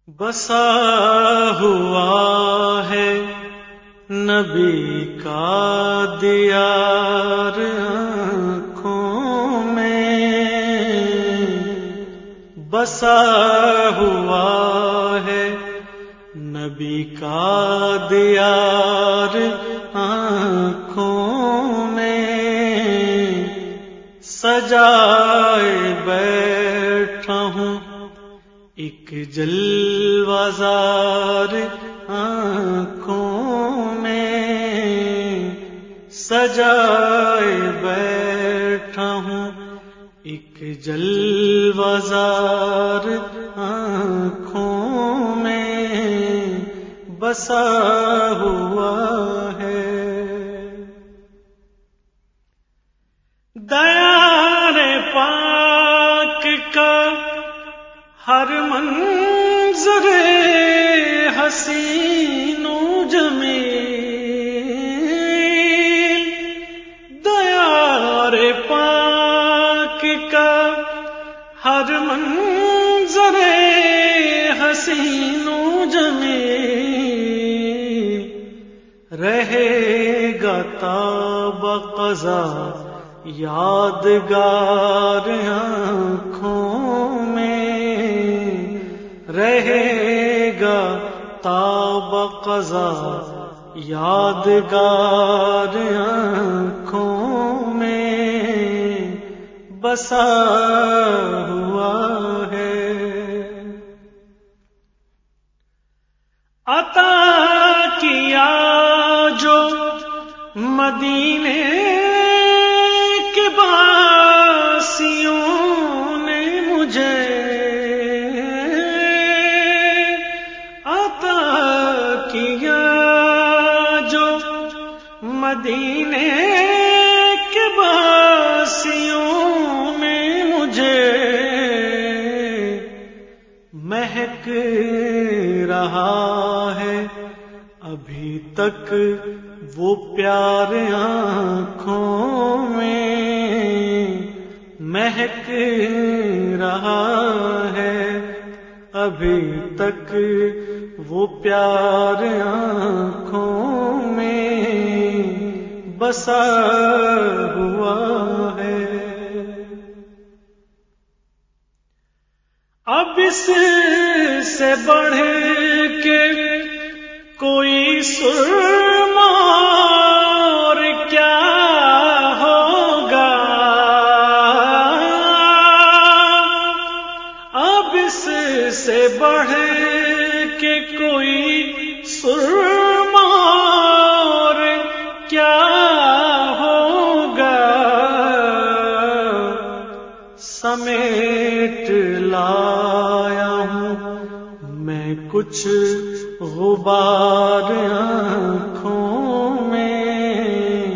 بسا ہوا ہے نبی کا دیار آنکھوں میں، بسا ہوا ہے نبی کا دیار آنکھوں میں، سجائے بیٹھا ہوں ایک جلوہ زار آنکھوں میں، سجائے بیٹھا ہوں ایک جلوہ زار آنکھوں میں، بسا ہوا ہے دیار پاک کا ہر منظر حسین و جمیل، دیار پاک کا ہر منظر حسین و جمیل، رہے گا تا بقضا یادگار آنکھوں میں، رہے گا تا بقضا یادگار آنکھوں میں، بسا ہوا ہے عطا کیا جو مدینے کے باسیوں نے مجھے، عطا کیا جو مدینے کے باسیوں نے مجھے، مہک رہا ہے ابھی تک وہ پیار آنکھوں میں، مہک رہا ہے ابھی تک وہ پیار آنکھوں میں، بسا ہوا ہے اب اس سے بڑھ کے کوئی سرما اور کیا ہوگا، اب اس سے بڑھ کے کوئی سرما اور کیا ہوگا، سمیٹ لایا ہوں میں کچھ غبار آنکھوں میں،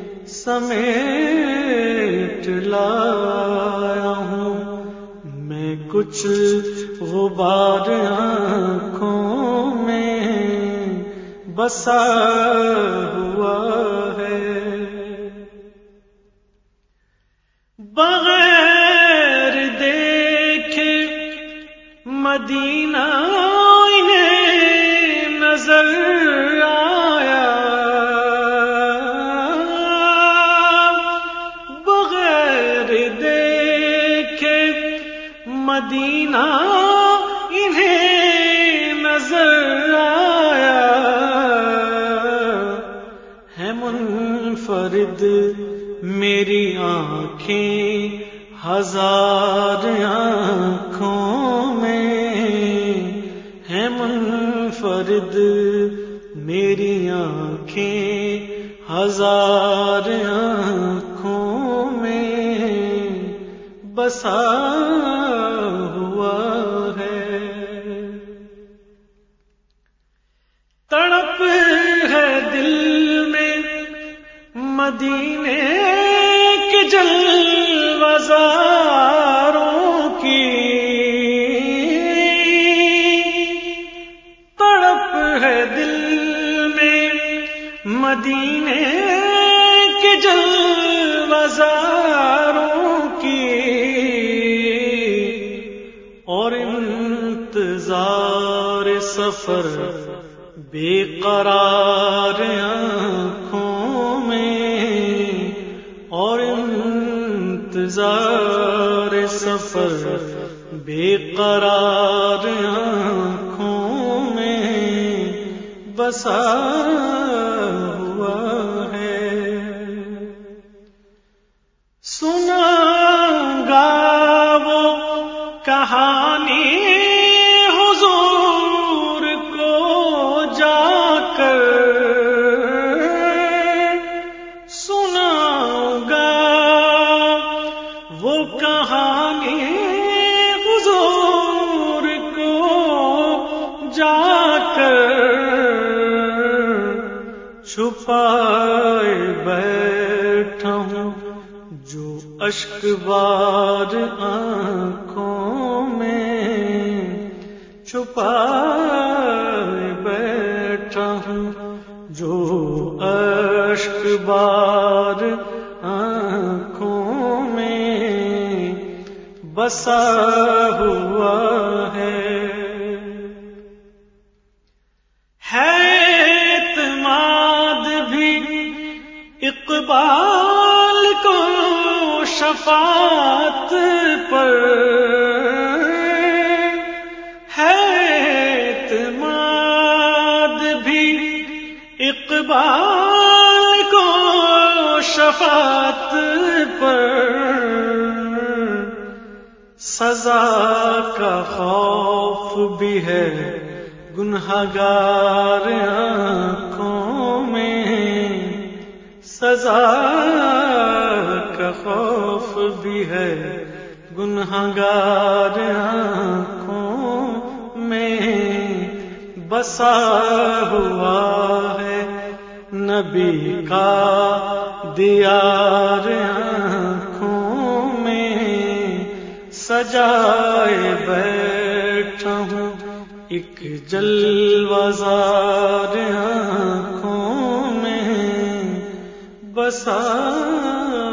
سمیٹ لایا ہوں میں کچھ غبار آنکھوں میں، بسا ہوا ہے بغیر دیکھے مدینہ نظر آیا، بغیر دیکھے مدینہ انہیں نظر آیا، ہے منفرد میری آنکھیں ہزار آنکھوں میں، ہے منفرد میری آنکھیں ہزار آنکھوں میں، بسا ہوا ہے تڑپ ہے دل میں مدینے کے جلوہ زاروں کی، تڑپ ہے دل میں مدینے کے جلوہ زاروں کی، اور ان انتظار سفر بے قرار آنکھوں میں، اور انتظار سفر بے قرار آنکھوں میں بسا ہوا ہے۔ سنا گا وہ کہانی حضور کو جا کر، سناؤں گا وہ کہانی حضور کو جا کر، چھپائے بیٹھا ہوں جو اشک بار آنکھوں میں، چھپائے بیٹھا ہوں جو اشک بار آنکھوں میں بسا ہوا ہے۔ اعتماد بھی اقبال کو شفاعت پر ہے، اعتماد بھی اقبال کو شفاعت پر، سزا کا خوف بھی ہے گنہگار آنکھوں میں، سزا کا خوف بھی ہے گنہگار آنکھوں میں بسا ہوا ہے۔ نبی کا دیار آنکھوں میں سجائے بیٹھا ہوں، ایک جلوہ زار آنکھوں میں بسا